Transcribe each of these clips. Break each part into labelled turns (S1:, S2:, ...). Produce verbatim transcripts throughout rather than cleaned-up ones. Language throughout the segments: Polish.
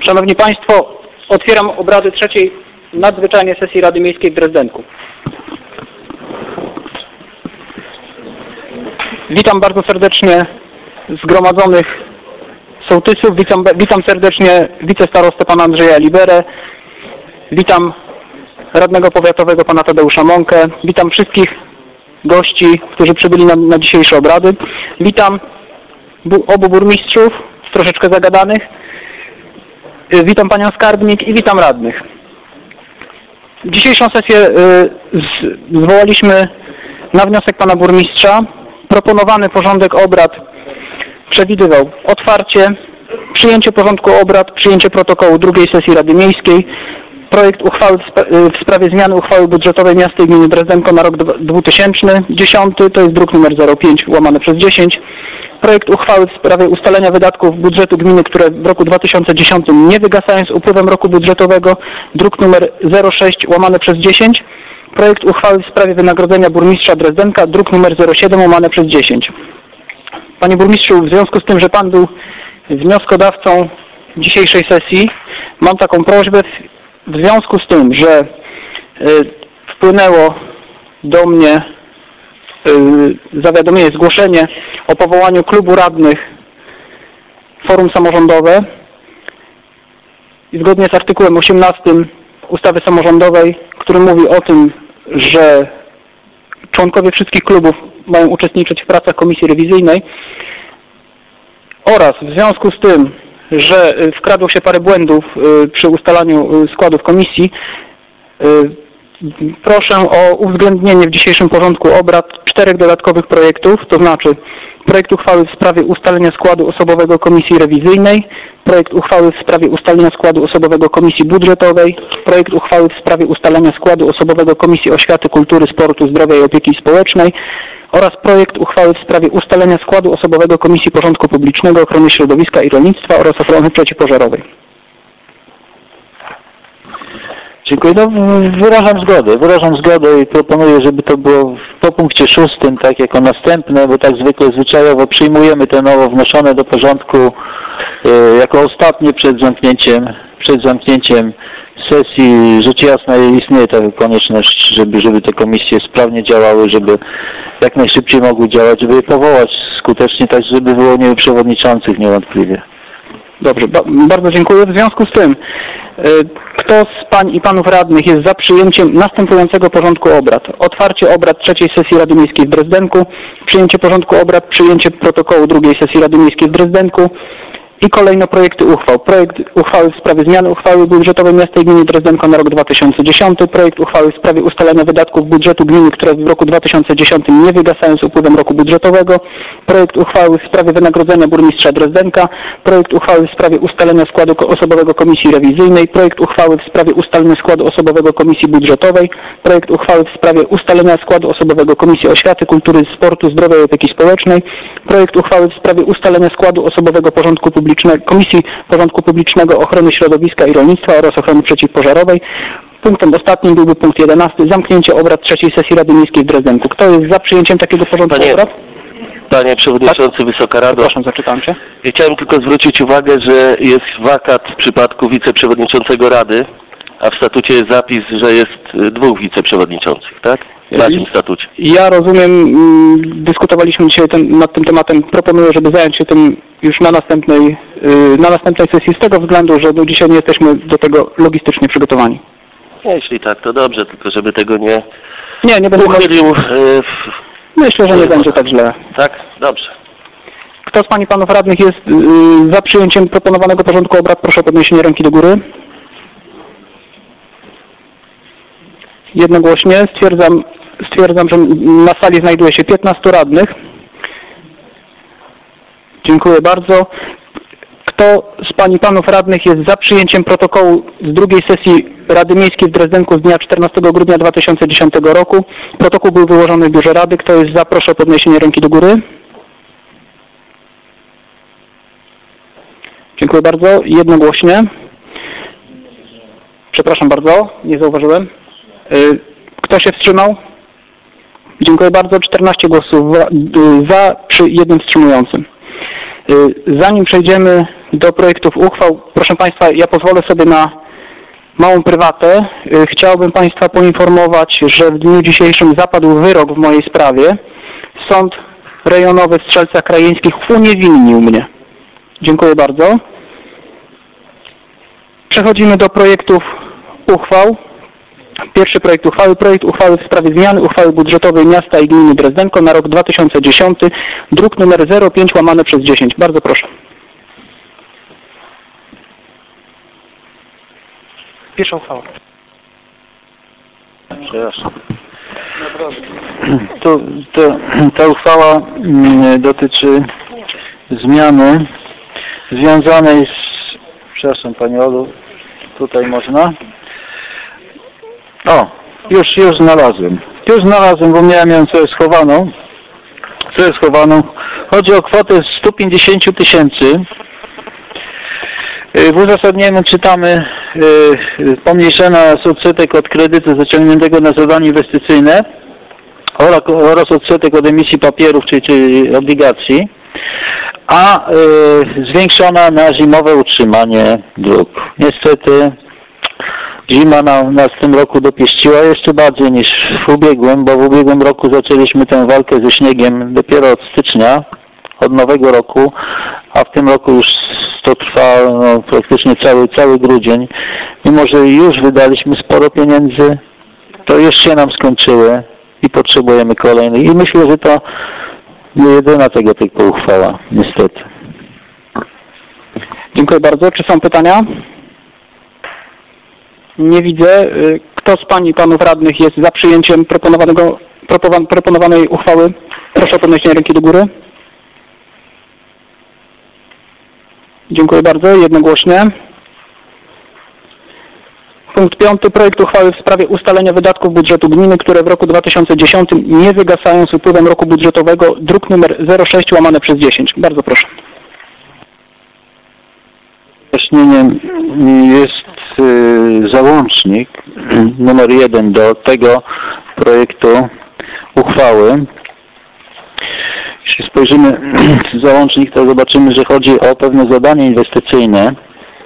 S1: Szanowni Państwo, otwieram obrady trzeciej nadzwyczajnej sesji Rady Miejskiej w Drezdenku. Witam bardzo serdecznie zgromadzonych sołtysów, witam, witam serdecznie wicestarostę pana Andrzeja Liberę, witam radnego powiatowego pana Tadeusza Mąkę, witam wszystkich gości, którzy przybyli na, na dzisiejsze obrady, witam bu, obu burmistrzów, troszeczkę zagadanych, witam panią skarbnik i witam radnych. Dzisiejszą sesję y, z, zwołaliśmy na wniosek pana burmistrza. Proponowany porządek obrad przewidywał otwarcie, przyjęcie porządku obrad, przyjęcie protokołu drugiej sesji Rady Miejskiej, projekt uchwały w, spra w sprawie zmiany uchwały budżetowej miasta i gminy Drezdenko na rok dwa tysiące dziesiąty, to jest druk numer zero pięć łamane przez dziesięć. Projekt uchwały w sprawie ustalenia wydatków budżetu gminy, które w roku dwa tysiące dziesiątym nie wygasają z upływem roku budżetowego, druk numer zero sześć łamane przez dziesięć. Projekt uchwały w sprawie wynagrodzenia burmistrza Drezdenka, druk numer zero siedem łamane przez dziesięć. Panie burmistrzu, w związku z tym, że pan był wnioskodawcą dzisiejszej sesji, mam taką prośbę, w związku z tym, że y, wpłynęło do mnie y, zawiadomienie, zgłoszenie o powołaniu klubu radnych Forum Samorządowe i zgodnie z artykułem osiemnastym ustawy samorządowej, który mówi o tym, że członkowie wszystkich klubów mają uczestniczyć w pracach komisji rewizyjnej oraz w związku z tym, że wkradło się parę błędów przy ustalaniu składów komisji, proszę o uwzględnienie w dzisiejszym porządku obrad czterech dodatkowych projektów, to znaczy projekt uchwały w sprawie ustalenia składu osobowego komisji rewizyjnej, projekt uchwały w sprawie ustalenia składu osobowego komisji budżetowej, projekt uchwały w sprawie ustalenia składu osobowego komisji oświaty, kultury, sportu, zdrowia i opieki społecznej oraz projekt uchwały w sprawie ustalenia składu osobowego komisji porządku publicznego, ochrony środowiska i rolnictwa oraz ochrony przeciwpożarowej.
S2: Dziękuję. No, wyrażam zgodę. Wyrażam zgodę i proponuję, żeby to było po punkcie szóstym, tak jako następne, bo tak zwykle zwyczajowo przyjmujemy te nowo wnoszone do porządku e, jako ostatnie przed zamknięciem, przed zamknięciem sesji. Rzecz jasna istnieje taka konieczność, żeby, żeby te komisje sprawnie działały, żeby jak najszybciej mogły działać, żeby je powołać skutecznie, tak żeby było nie przewodniczących niewątpliwie.
S1: Dobrze, ba bardzo dziękuję. W związku z tym, kto z pań i panów radnych jest za przyjęciem następującego porządku obrad? Otwarcie obrad trzeciej sesji Rady Miejskiej w Drezdenku, przyjęcie porządku obrad, przyjęcie protokołu drugiej sesji Rady Miejskiej w Drezdenku i kolejno projekty uchwał. Projekt uchwały w sprawie zmiany uchwały budżetowej miasta i gminy Drezdenko na rok dwa tysiące dziesiąty, projekt uchwały w sprawie ustalenia wydatków budżetu gminy, które w roku dwa tysiące dziesiątym nie wygasają z upływem roku budżetowego, projekt uchwały w sprawie wynagrodzenia burmistrza Drezdenka, projekt uchwały w sprawie ustalenia składu osobowego komisji rewizyjnej, projekt uchwały w sprawie ustalenia składu osobowego komisji budżetowej, projekt uchwały w sprawie ustalenia składu osobowego komisji oświaty, kultury, sportu, zdrowia i opieki społecznej, projekt uchwały w sprawie ustalenia składu osobowego porządku publicznego Komisji Porządku Publicznego, Ochrony Środowiska i Rolnictwa oraz Ochrony Przeciwpożarowej. Punktem ostatnim byłby punkt jedenasty. Zamknięcie obrad trzeciej sesji Rady Miejskiej w Drezdenku. Kto jest za przyjęciem takiego porządku
S3: Panie,
S1: obrad?
S3: Panie Przewodniczący, tak? Wysoka Rado.
S1: Proszę, zaczytam się.
S3: Chciałem tylko zwrócić uwagę, że jest wakat w przypadku wiceprzewodniczącego Rady, a w statucie jest zapis, że jest dwóch wiceprzewodniczących, tak? W naszym statucie.
S1: Ja rozumiem, dyskutowaliśmy dzisiaj ten, nad tym tematem. Proponuję, żeby zająć się tym już na następnej, na następnej sesji z tego względu, że do dzisiaj nie jesteśmy do tego logistycznie przygotowani.
S3: Jeśli tak, to dobrze, tylko żeby tego nie...
S1: Nie, nie będę
S3: uchylił.
S1: Myślę, że nie będzie tak źle.
S3: Tak? Dobrze.
S1: Kto z pań i panów radnych jest yy, za przyjęciem proponowanego porządku obrad? Proszę o podniesienie ręki do góry. Jednogłośnie stwierdzam, stwierdzam, że na sali znajduje się piętnastu radnych. Dziękuję bardzo. Kto z pań i panów radnych jest za przyjęciem protokołu z drugiej sesji Rady Miejskiej w Drezdenku z dnia czternastego grudnia dwa tysiące dziesiątego roku? Protokół był wyłożony w biurze Rady. Kto jest za? Proszę o podniesienie ręki do góry. Dziękuję bardzo. Jednogłośnie. Przepraszam bardzo, nie zauważyłem. Kto się wstrzymał? Dziękuję bardzo. czternaście głosów za przy jednym wstrzymującym. Zanim przejdziemy do projektów uchwał. Proszę Państwa, ja pozwolę sobie na małą prywatę. Chciałbym Państwa poinformować, że w dniu dzisiejszym zapadł wyrok w mojej sprawie. Sąd rejonowy w Strzelcach Krajeńskich uniewinnił mnie. Dziękuję bardzo. Przechodzimy do projektów uchwał. Pierwszy projekt uchwały. Projekt uchwały w sprawie zmiany uchwały budżetowej miasta i gminy Drezdenko na rok dwa tysiące dziesiąty. Druk numer zero pięć łamane przez dziesięć. Bardzo proszę. Pierwsza uchwała.
S2: Przepraszam. To, to, ta uchwała mm, dotyczy zmiany związanej z... Przepraszam Pani Olu, tutaj można? O, już, już znalazłem. Już znalazłem, bo miałem ją sobie schowaną. Co jest schowaną? Chodzi o kwotę sto pięćdziesiąt tysięcy. W uzasadnieniu czytamy yy, pomniejszona jest odsetek od kredytu zaciągniętego na zadanie inwestycyjne oraz, oraz odsetek od emisji papierów, czyli, czyli obligacji, a yy, zwiększona na zimowe utrzymanie dróg. Niestety zima nam, nas w tym roku dopieściła jeszcze bardziej niż w ubiegłym, bo w ubiegłym roku zaczęliśmy tę walkę ze śniegiem dopiero od stycznia, od nowego roku, a w tym roku już to trwa no, praktycznie cały, cały grudzień. Mimo że już wydaliśmy sporo pieniędzy, to już się nam skończyły i potrzebujemy kolejnych. I myślę, że to nie jedyna tego typu uchwała, niestety.
S1: Dziękuję bardzo. Czy są pytania? Nie widzę. Kto z Pań i Panów Radnych jest za przyjęciem proponowanego, proponowanej uchwały? Proszę o podniesienie ręki do góry. Dziękuję bardzo. Jednogłośnie. Punkt piąty. Projekt uchwały w sprawie ustalenia wydatków budżetu gminy, które w roku dwa tysiące dziesiątym nie wygasają z upływem roku budżetowego. Druk numer zero sześć łamane przez dziesięć. Bardzo proszę.
S2: Wyjaśnieniem jest y, załącznik numer jeden do tego projektu uchwały. Jeśli spojrzymy w załącznik, to zobaczymy, że chodzi o pewne zadanie inwestycyjne.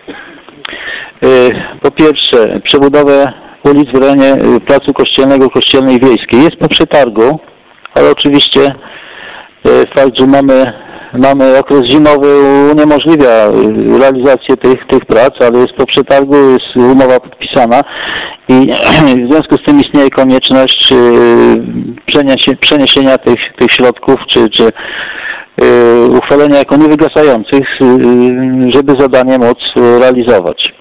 S2: Po pierwsze, przebudowę ulic w rejonie Placu Kościelnego, Kościelnej Wiejskiej. Jest po przetargu, ale oczywiście fakt, że mamy, mamy okres zimowy uniemożliwia realizację tych, tych prac, ale jest po przetargu, jest umowa podpisana i w związku z tym istnieje konieczność przeniesie, przeniesienia tych, tych środków, czy, czy uchwalenia jako niewygasających, żeby zadanie móc realizować.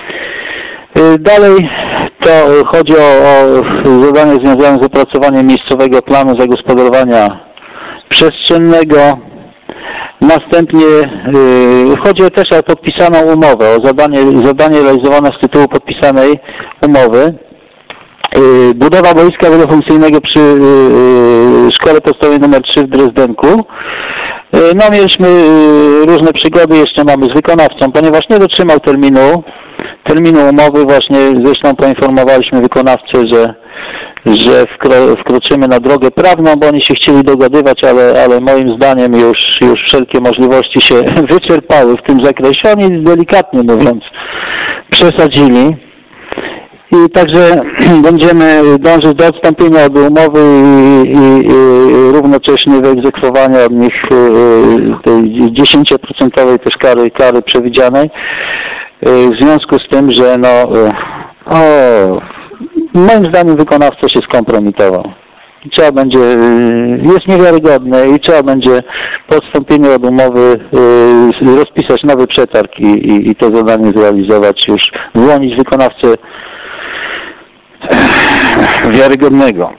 S2: Dalej to chodzi o, o zadanie związane z opracowaniem miejscowego planu zagospodarowania przestrzennego. Następnie yy, chodzi też o podpisaną umowę, o zadanie, zadanie realizowane z tytułu podpisanej umowy. Yy, budowa boiska wielofunkcyjnego przy yy, Szkole Podstawowej numer trzy w Drezdenku. Yy, no mieliśmy yy, różne przygody, jeszcze mamy z wykonawcą, ponieważ nie dotrzymał terminu, terminu umowy. Właśnie zresztą poinformowaliśmy wykonawcę, że że wkro, wkroczymy na drogę prawną, bo oni się chcieli dogadywać, ale, ale moim zdaniem już, już wszelkie możliwości się wyczerpały w tym zakresie. Oni delikatnie mówiąc przesadzili i także będziemy dążyć do odstąpienia od umowy i, i, i równocześnie wyegzekwowania od nich tej dziesięcioprocentowej też kary, kary przewidzianej w związku z tym, że no o, moim zdaniem wykonawca się skompromitował. Trzeba będzie, jest niewiarygodne i trzeba będzie po odstąpieniu od umowy rozpisać nowy przetarg i, i, i to zadanie zrealizować, już wyłonić wykonawcę wiarygodnego.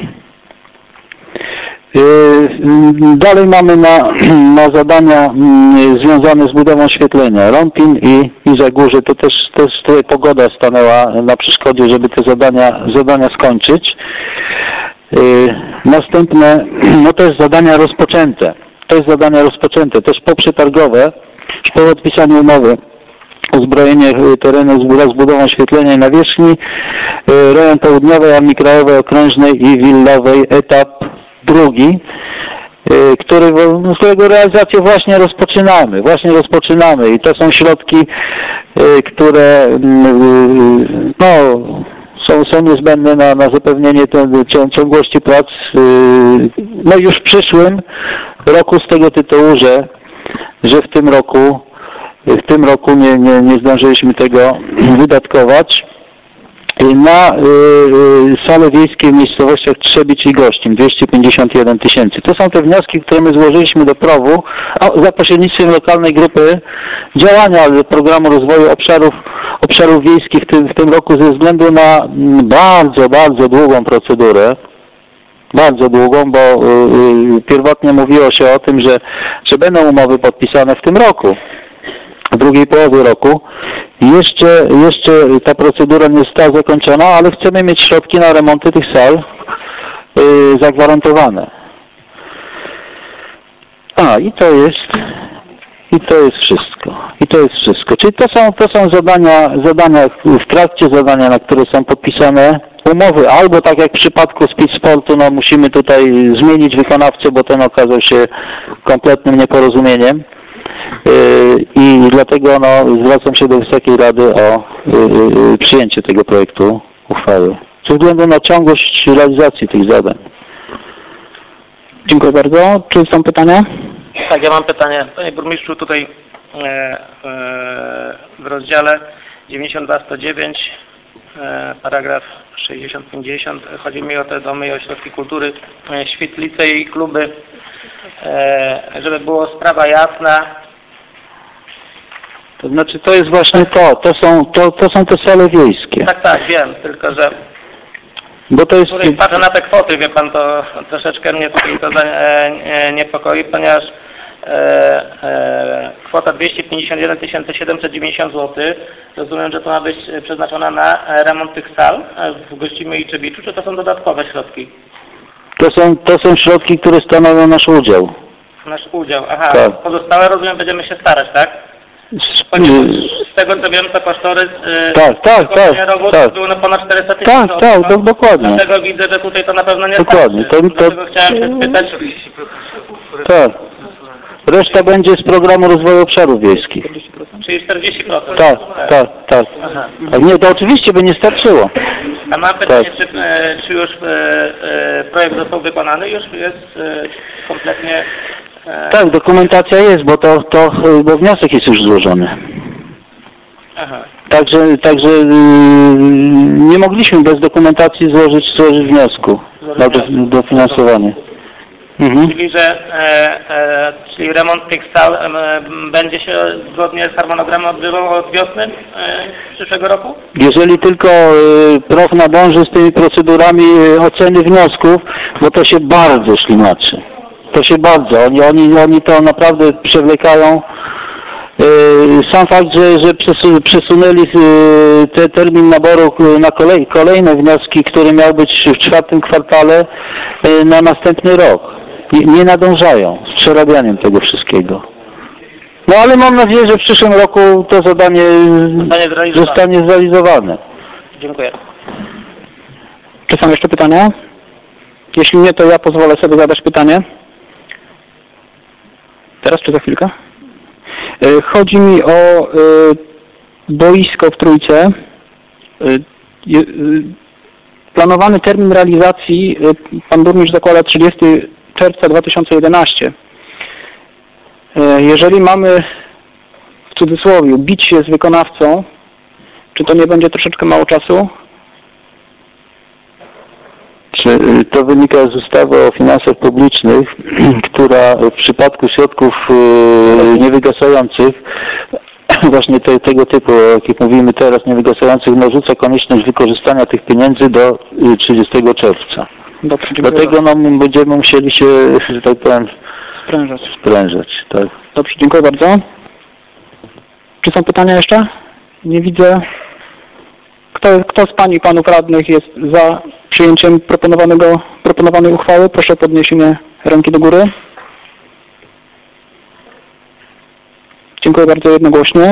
S2: Dalej mamy na, na zadania związane z budową oświetlenia Rąpin i, i Zagórze. To też, też tutaj pogoda stanęła na przeszkodzie, żeby te zadania, zadania skończyć. Następne, no to jest zadania rozpoczęte. To jest zadania rozpoczęte, też poprzetargowe, już po podpisaniu umowy. Uzbrojenie terenu wraz z budową oświetlenia i nawierzchni, rejon południowej, armii krajowej, okrężnej i willowej, etap drugi. y, który, z którego realizację właśnie rozpoczynamy, właśnie rozpoczynamy i to są środki, y, które y, no, są, są niezbędne na, na zapewnienie tej ciągłości prac, y, no już w przyszłym roku z tego tytułu, że, że w tym roku w tym roku nie, nie, nie zdążyliśmy tego wydatkować. Na y, y, sale wiejskie w miejscowościach Trzebicz i Gościm dwieście pięćdziesiąt jeden tysięcy. To są te wnioski, które my złożyliśmy do P R O W-u a za pośrednictwem lokalnej grupy działania programu rozwoju obszarów, obszarów wiejskich w tym, w tym roku ze względu na mm, bardzo, bardzo długą procedurę. Bardzo długą, bo y, y, pierwotnie mówiło się o tym, że, że będą umowy podpisane w tym roku, w drugiej połowie roku. Jeszcze, jeszcze ta procedura nie została zakończona, ale chcemy mieć środki na remonty tych sal yy, zagwarantowane. A, i to jest, i to jest wszystko. I to jest wszystko. Czyli to są, to są zadania, zadania w trakcie zadania, na które są podpisane umowy, albo tak jak w przypadku Speed Sportu, no musimy tutaj zmienić wykonawcę, bo ten okazał się kompletnym nieporozumieniem. I dlatego no, zwracam się do Wysokiej Rady o y, przyjęcie tego projektu uchwały ze względu na ciągłość realizacji tych zadań.
S1: Dziękuję bardzo. Czy są pytania?
S4: Tak, ja mam pytanie. Panie burmistrzu, tutaj e, e, w rozdziale dziewięćdziesiąt dwa sto dziewięć, e, paragraf sześćdziesiąt pięćdziesiąt, chodzi mi o te domy i ośrodki kultury, e, świetlice i kluby, e, żeby było sprawa jasna.
S2: To znaczy to jest właśnie to, to są, to, to są te sale wiejskie.
S4: Tak, tak, wiem, tylko że
S2: Bo to jest...
S4: Który patrzę na te kwoty, wie pan, to troszeczkę mnie tutaj to e, niepokoi, ponieważ e, e, kwota dwieście pięćdziesiąt jeden tysięcy siedemset dziewięćdziesiąt złotych, rozumiem, że to ma być przeznaczona na remont tych sal w Gościmie i Trzebiczu, czy to są dodatkowe środki?
S2: To są, to są środki, które stanowią nasz udział.
S4: Nasz udział, aha.
S2: Tak.
S4: Pozostałe, rozumiem, będziemy się starać, tak? Ponieważ z tego co wiem, to kosztorys yy,
S2: tak, tak, tak,
S4: robót
S2: tak.
S4: był na ponad czterysta tysięcy.
S2: Tak, tak, do, dokładnie.
S4: Dlatego widzę, że tutaj to na pewno nie
S2: dokładnie.
S4: starczy.
S2: To, to...
S4: Dlatego chciałem się spytać.
S2: Tak. Reszta będzie z programu rozwoju obszarów wiejskich.
S4: Czyli czterdzieści procent.
S2: Tak, tak, tak. tak. Nie, to oczywiście by nie starczyło.
S4: A mam pytanie,
S2: tak.
S4: czy, e, czy już e, e, projekt został wykonany? Już jest e, kompletnie... E...
S2: Tak, dokumentacja jest, bo to, to bo wniosek jest już złożony.
S4: Aha.
S2: Także, także yy, nie mogliśmy bez dokumentacji złożyć, złożyć wniosku na dofinansowanie. Mhm.
S4: Czyli, że e, e, czyli remont tych sal e, będzie się zgodnie z harmonogramem odbywał od wiosny e, przyszłego roku?
S2: Jeżeli tylko y, P R O W nadąży z tymi procedurami y, oceny wniosków, bo to się bardzo ślimaczy. To się bardzo. Oni, oni, oni to naprawdę przewlekają. Sam fakt, że, że przesunęli te termin naboru na kolej, kolejne wnioski, który miał być w czwartym kwartale na następny rok. Nie, nie nadążają z przerabianiem tego wszystkiego. No ale mam nadzieję, że w przyszłym roku to zadanie
S4: zostanie zrealizowane.
S2: zostanie zrealizowane.
S4: Dziękuję.
S1: Czy są jeszcze pytania? Jeśli nie, to ja pozwolę sobie zadać pytanie. Teraz czy za chwilkę? Chodzi mi o boisko w Trójce. Planowany termin realizacji pan burmistrz zakłada trzydziestego czerwca dwa tysiące jedenastego. Jeżeli mamy w cudzysłowie bić się z wykonawcą, czy to nie będzie troszeczkę mało czasu?
S2: Czy to wynika z ustawy o finansach publicznych, która w przypadku środków niewygasających, właśnie te, tego typu, o jakich mówimy teraz, niewygasających, narzuca konieczność wykorzystania tych pieniędzy do trzydziestego czerwca.
S1: Dobrze,
S2: Dlatego no, będziemy musieli się, że tak powiem,
S1: sprężać.
S2: sprężać tak.
S1: Dobrze, dziękuję bardzo. Czy są pytania jeszcze? Nie widzę. Kto, kto z Pań i Panów Radnych jest za przyjęciem proponowanego, proponowanej uchwały? Proszę o podniesienie ręki do góry. Dziękuję bardzo jednogłośnie.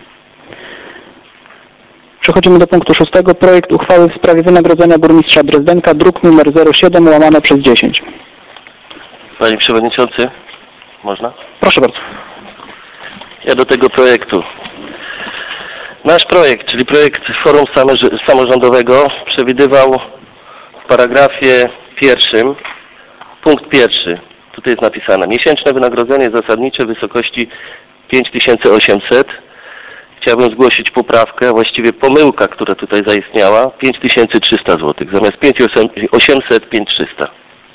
S1: Przechodzimy do punktu szóstego. Projekt uchwały w sprawie wynagrodzenia burmistrza Drezdenka, druk numer zero siedem łamane przez dziesięć.
S3: Panie Przewodniczący, można?
S1: Proszę bardzo.
S3: Ja do tego projektu. Nasz projekt, czyli projekt Forum Samorządowego, przewidywał w paragrafie pierwszym, punkt pierwszy, tutaj jest napisane, miesięczne wynagrodzenie zasadnicze w wysokości pięć tysięcy osiemset. Chciałbym zgłosić poprawkę, a właściwie pomyłka, która tutaj zaistniała, pięć tysięcy trzysta złotych, zamiast pięć tysięcy osiemset, pięć tysięcy trzysta.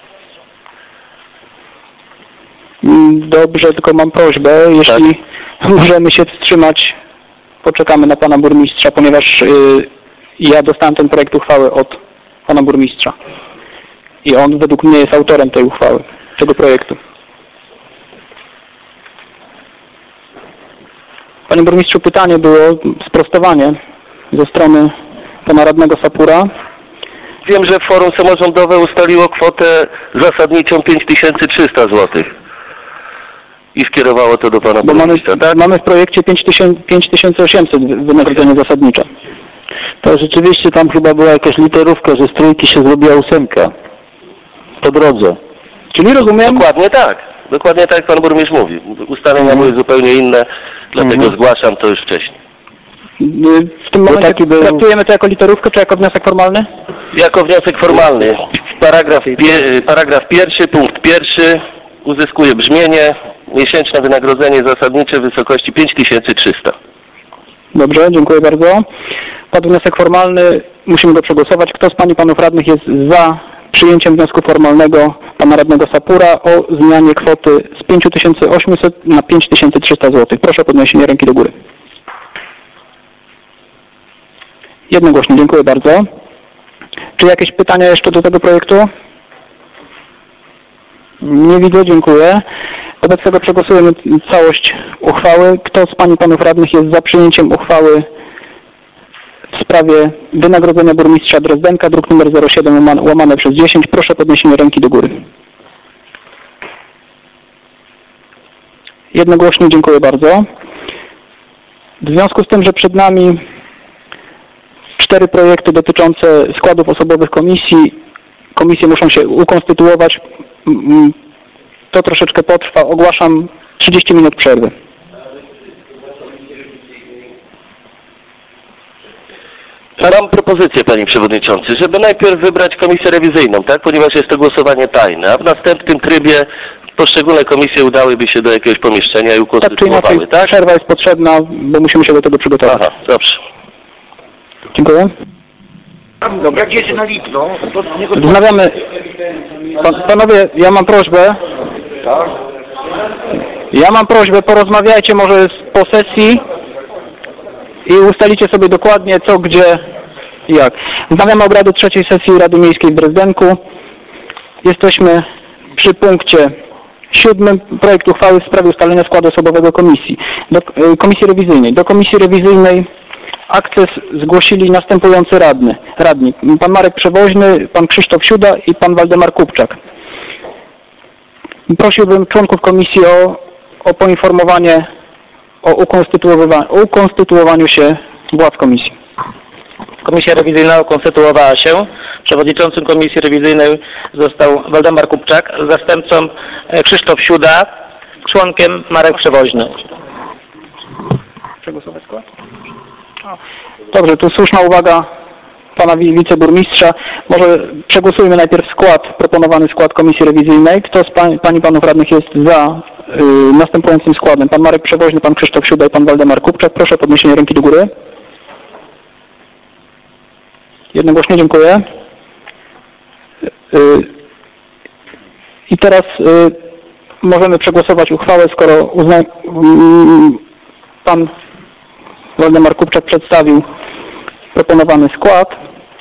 S1: Dobrze, tylko mam prośbę, jeśli tak. możemy się wstrzymać, poczekamy na pana burmistrza, ponieważ yy, ja dostałem ten projekt uchwały od pana burmistrza i on według mnie jest autorem tej uchwały, tego projektu. Panie burmistrzu, pytanie było, sprostowanie ze strony pana radnego Sapura.
S3: Wiem, że Forum Samorządowe ustaliło kwotę zasadniczą pięć tysięcy trzysta złotych i skierowało to do pana
S1: Bo mamy,
S3: burmistrza, tak?
S1: mamy w projekcie pięć tysięcy osiemset wynagrodzenie zasadnicze.
S2: To rzeczywiście tam chyba była jakaś literówka, że z trójki się zrobiła ósemka. Po drodze.
S1: Czyli rozumiem...
S3: Dokładnie tak. Dokładnie tak jak pan burmistrz mówi. Ustalenia były zupełnie inne, dlatego
S2: Mhm.
S3: zgłaszam to już wcześniej.
S1: W tym momencie
S2: taki był...
S1: traktujemy to jako literówkę, czy jako wniosek formalny?
S3: Jako wniosek formalny. Paragraf, pie, paragraf pierwszy, punkt pierwszy uzyskuje brzmienie miesięczne wynagrodzenie zasadnicze w wysokości pięć tysięcy trzysta.
S1: Dobrze, dziękuję bardzo. Padł wniosek formalny, musimy go przegłosować. Kto z pań i panów radnych jest za przyjęciem wniosku formalnego pana radnego Sapura o zmianie kwoty z pięć tysięcy osiemset na pięć tysięcy trzysta złotych? Proszę o podniesienie ręki do góry. Jednogłośnie, dziękuję bardzo. Czy jakieś pytania jeszcze do tego projektu? Nie widzę, dziękuję. Wobec tego przegłosujemy całość uchwały. Kto z pań i panów radnych jest za przyjęciem uchwały w sprawie wynagrodzenia burmistrza Drezdenka, druk nr zero siedem łamane przez dziesięć? Proszę o podniesienie ręki do góry. Jednogłośnie, dziękuję bardzo. W związku z tym, że przed nami cztery projekty dotyczące składów osobowych komisji, komisje muszą się ukonstytuować, to troszeczkę potrwa. Ogłaszam trzydzieści minut przerwy.
S3: Mam propozycję, panie przewodniczący, żeby najpierw wybrać komisję rewizyjną, tak? Ponieważ jest to głosowanie tajne, a w następnym trybie poszczególne komisje udałyby się do jakiegoś pomieszczenia i ukonstytuowały,
S1: tak? Czy inaczej,
S3: tak?
S1: Przerwa jest potrzebna, bo musimy się do tego przygotować.
S3: Aha, dobrze.
S1: Dziękuję.
S5: Dobra, jak jedzie na Lipno, to nie go...
S1: Wznawiamy. Pan, panowie, ja mam prośbę.
S5: Tak?
S1: Ja mam prośbę, porozmawiajcie może po sesji i ustalicie sobie dokładnie co, gdzie i jak. Wznawiamy obrady trzeciej sesji Rady Miejskiej w Drezdenku. Jesteśmy przy punkcie siódmym, projekt uchwały w sprawie ustalenia składu osobowego komisji. Do, komisji rewizyjnej. Do komisji rewizyjnej akces zgłosili następujący radny, radni. Pan Marek Przewoźny, pan Krzysztof Siuda i pan Waldemar Kupczak. Prosiłbym członków komisji o, o poinformowanie o ukonstytuowaniu, o ukonstytuowaniu się władz komisji.
S4: Komisja rewizyjna ukonstytuowała się. Przewodniczącym komisji rewizyjnej został Waldemar Kupczak, zastępcą Krzysztof Siuda, członkiem Marek Przewoźny.
S1: Przegłosować skład? Dobrze, tu słuszna uwaga pana wiceburmistrza. Może przegłosujmy najpierw skład, proponowany skład komisji rewizyjnej. Kto z pań, pań i panów radnych jest za y, następującym składem? Pan Marek Przewoźny, pan Krzysztof Siuda i pan Waldemar Kupczak. Proszę o podniesienie ręki do góry. Jednogłośnie, dziękuję. Y, I teraz y, możemy przegłosować uchwałę, skoro uzna, y, pan Waldemar Kupczak przedstawił proponowany skład.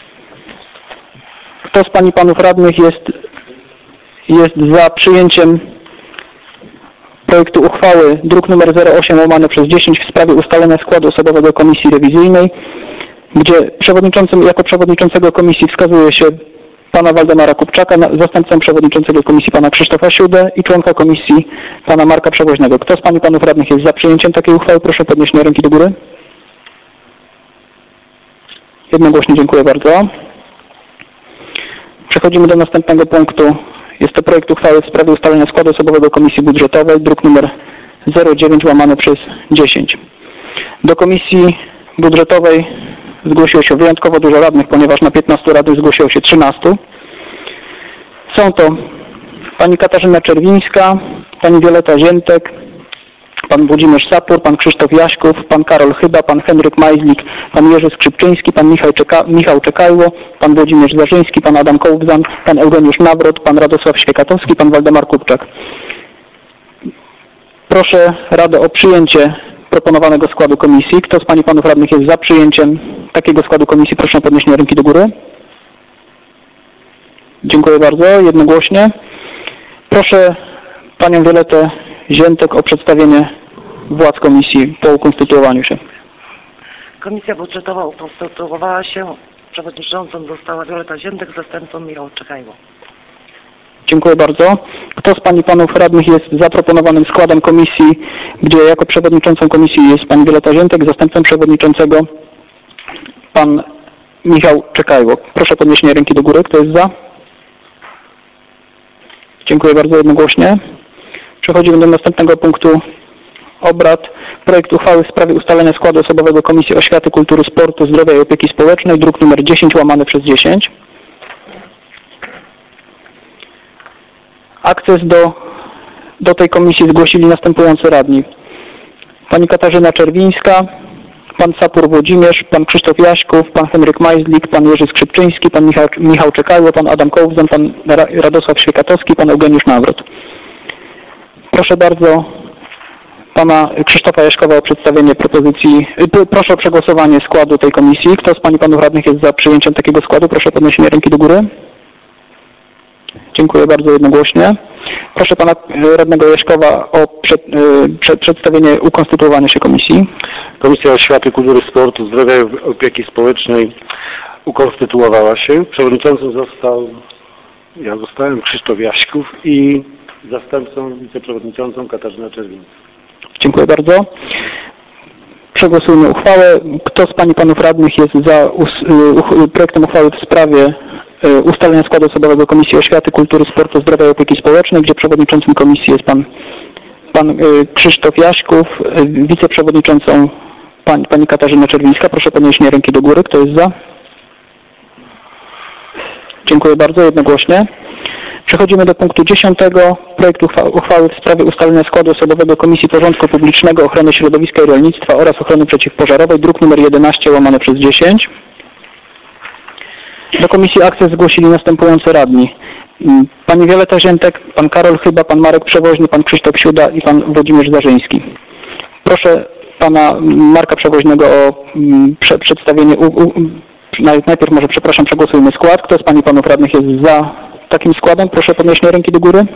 S1: Kto z pań i panów radnych jest, jest za przyjęciem projektu uchwały druk nr zero osiem łamane przez dziesięć w sprawie ustalenia składu osobowego komisji rewizyjnej, gdzie przewodniczącym, jako przewodniczącego komisji wskazuje się pana Waldemara Kupczaka, zastępcą przewodniczącego komisji pana Krzysztofa Siudę i członka komisji pana Marka Przewoźnego. Kto z pań i panów radnych jest za przyjęciem takiej uchwały? Proszę o podniesienie ręki do góry. Jednogłośnie, dziękuję bardzo. Przechodzimy do następnego punktu. Jest to projekt uchwały w sprawie ustalenia składu osobowego Komisji Budżetowej, druk numer zero dziewięć łamane przez dziesięć. Do Komisji Budżetowej zgłosiło się wyjątkowo dużo radnych, ponieważ na piętnastu radnych zgłosiło się trzynastu. Są to pani Katarzyna Czerwińska, pani Wioleta Ziętek, pan Włodzimierz Sapur, pan Krzysztof Jaśków, pan Karol Chyba, pan Henryk Majzlik, pan Jerzy Skrzypczyński, pan Michał, Czeka Michał Czekajło, pan Włodzimierz Zarzyński, pan Adam Kołbzan, pan Eugeniusz Nawrot, pan Radosław Świekatowski, pan Waldemar Kupczak. Proszę Radę o przyjęcie proponowanego składu komisji. Kto z pań i panów radnych jest za przyjęciem takiego składu komisji? Proszę o podniesienie ręki do góry. Dziękuję bardzo. Jednogłośnie. Proszę panią Violetę Ziętek o przedstawienie władz komisji po ukonstytuowaniu się.
S6: Komisja budżetowa ukonstytuowała się. Przewodniczącą została Wioleta Ziętek, zastępcą Michał Czekajło.
S1: Dziękuję bardzo. Kto z pań i panów radnych jest zaproponowanym składem komisji, gdzie jako przewodniczącą komisji jest pani Wioleta Ziętek, zastępcą przewodniczącego pan Michał Czekajło. Proszę o podniesienie ręki do góry. Kto jest za? Dziękuję bardzo jednogłośnie. Przechodzimy do następnego punktu obrad. Projekt uchwały w sprawie ustalenia składu osobowego Komisji Oświaty, Kultury, Sportu, Zdrowia i Opieki Społecznej, druk numer dziesięć łamane przez dziesięć. Akces do, do tej komisji zgłosili następujący radni. Pani Katarzyna Czerwińska, pan Sapur Włodzimierz, pan Krzysztof Jaśków, pan Henryk Majzlik, pan Jerzy Skrzypczyński, pan Michał, Michał Czekajło, pan Adam Kołbzan, pan Radosław Świekatowski, pan Eugeniusz Nawrot. Proszę bardzo pana Krzysztofa Jaśkowa o przedstawienie propozycji, proszę o przegłosowanie składu tej komisji. Kto z pań i panów radnych jest za przyjęciem takiego składu? Proszę o podniesienie ręki do góry. Dziękuję bardzo jednogłośnie. Proszę pana radnego Jaśkowa o przed, przed, przedstawienie ukonstytuowania się komisji.
S7: Komisja Oświaty, Kultury, Sportu, Zdrowia i Opieki Społecznej ukonstytuowała się. Przewodniczącym został, ja zostałem Krzysztof Jaśków i zastępcą wiceprzewodniczącą Katarzyna Czerwińska.
S1: Dziękuję bardzo. Przegłosujmy uchwałę. Kto z pań i panów radnych jest za us, uh, projektem uchwały w sprawie ustalenia składu osobowego Komisji Oświaty, Kultury, Sportu, Zdrowia i Opieki Społecznej, gdzie przewodniczącym komisji jest pan, pan y, Krzysztof Jaśków, y, wiceprzewodniczącą pan, pani Katarzyna Czerwińska. Proszę o podniesienie ręki do góry. Kto jest za? Dziękuję bardzo, jednogłośnie. Przechodzimy do punktu dziesiątego. Projekt uchwały w sprawie ustalenia składu osobowego Komisji Porządku Publicznego, Ochrony Środowiska i Rolnictwa oraz Ochrony Przeciwpożarowej, druk numer jedenaście łamane przez dziesięć. Do Komisji Akces zgłosili następujący radni. Pani Wioleta Ziętek, pan Karol Chyba, pan Marek Przewoźny, pan Krzysztof Siuda i pan Włodzimierz Zarzyński. Proszę pana Marka Przewoźnego o prze, przedstawienie, u, u, najpierw może przepraszam, przegłosujmy skład. Kto z pań i panów radnych jest za takim składem? Proszę o podniesienie ręki do góry.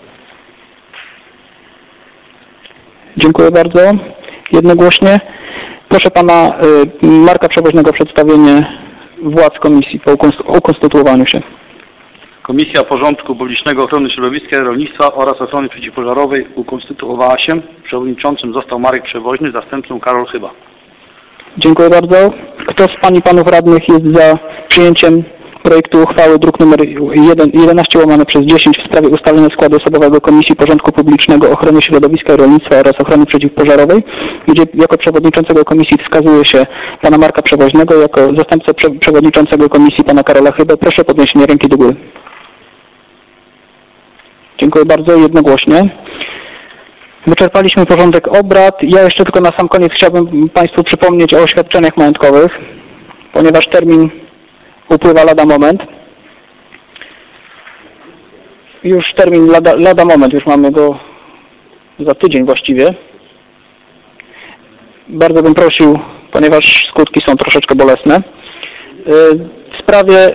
S1: Dziękuję bardzo. Jednogłośnie. Proszę pana y, Marka Przewoźnego o przedstawienie władz komisji po ukonstytuowaniu się.
S8: Komisja Porządku Publicznego, Ochrony Środowiska i Rolnictwa oraz Ochrony Przeciwpożarowej ukonstytuowała się. Przewodniczącym został Marek Przewoźny, zastępcą Karol Chyba.
S1: Dziękuję bardzo. Kto z pań i panów radnych jest za przyjęciem projektu uchwały druk nr jedenaście łamane przez dziesięć w sprawie ustalenia składu osobowego Komisji Porządku Publicznego, Ochrony Środowiska i Rolnictwa oraz Ochrony Przeciwpożarowej, gdzie jako przewodniczącego komisji wskazuje się pana Marka Przewoźnego, jako zastępcę prze przewodniczącego komisji pana Karola Chybę. Proszę o podniesienie ręki do góry. Dziękuję bardzo, jednogłośnie. Wyczerpaliśmy porządek obrad. Ja jeszcze tylko na sam koniec chciałbym państwu przypomnieć o oświadczeniach majątkowych, ponieważ termin upływa lada moment. Już termin lada, lada moment, już mamy go za tydzień właściwie. Bardzo bym prosił, ponieważ skutki są troszeczkę bolesne. W sprawie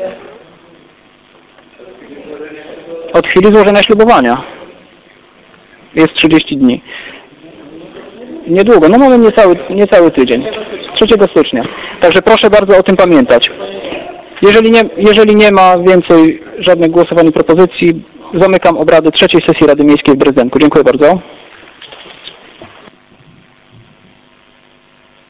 S1: od chwili złożenia ślubowania jest trzydzieści dni. Niedługo, no mamy niecały, niecały tydzień. trzeciego stycznia. Także proszę bardzo o tym pamiętać. Jeżeli nie, jeżeli nie ma więcej żadnych głosowań i propozycji, zamykam obrady trzeciej sesji Rady Miejskiej w Drezdenku. Dziękuję bardzo.